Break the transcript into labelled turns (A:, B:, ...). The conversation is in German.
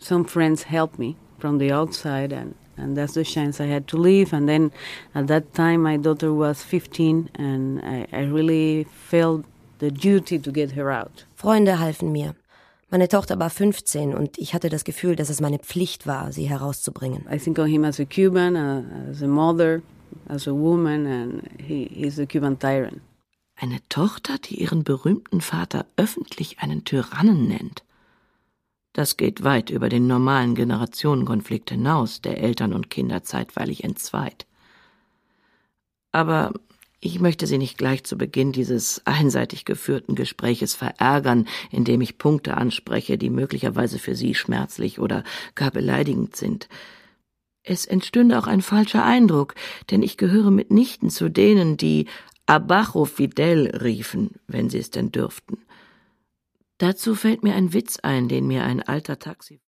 A: some friends helped me from the outside, and that's the chance I had to leave. And then at that time, my daughter was 15, and I really felt the duty to get her out.
B: Freunde halfen mir. Meine Tochter war 15 und ich hatte das Gefühl, dass es meine Pflicht war, sie herauszubringen.
A: I think of him as a Cuban, as a mother, as a woman, and he's a Cuban tyrant.
C: Eine Tochter, die ihren berühmten Vater öffentlich einen Tyrannen nennt. Das geht weit über den normalen Generationenkonflikt hinaus, der Eltern und Kinder zeitweilig entzweit. Aber ich möchte Sie nicht gleich zu Beginn dieses einseitig geführten Gespräches verärgern, indem ich Punkte anspreche, die möglicherweise für Sie schmerzlich oder gar beleidigend sind. Es entstünde auch ein falscher Eindruck, denn ich gehöre mitnichten zu denen, die Abajo Fidel riefen, wenn sie es denn dürften. Dazu fällt mir ein Witz ein, den mir ein alter Taxi